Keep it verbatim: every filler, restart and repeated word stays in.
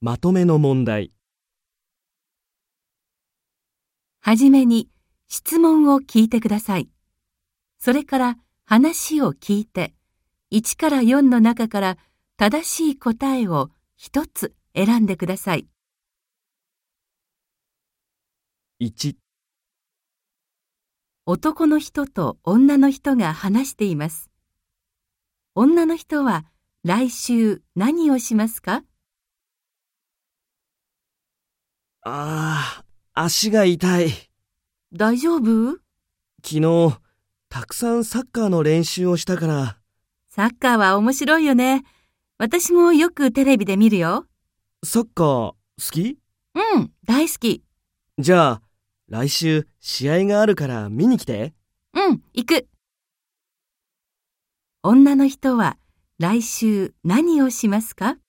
まとめの問題。 はじめに質問を聞いてください。それから話を聞いて、いちからよんの中から正しい答えをひとつ選んでください。 いち、 男の人と女の人が話しています。女の人は来週何をしますか？ ああ、足が痛い。 大丈夫？ 昨日、たくさんサッカーの練習をしたから。 サッカーは面白いよね。私もよくテレビで見るよ。 サッカー好き？ うん、大好き。 じゃあ、来週試合があるから見に来て。 うん、行く。女の人は来週何をしますか？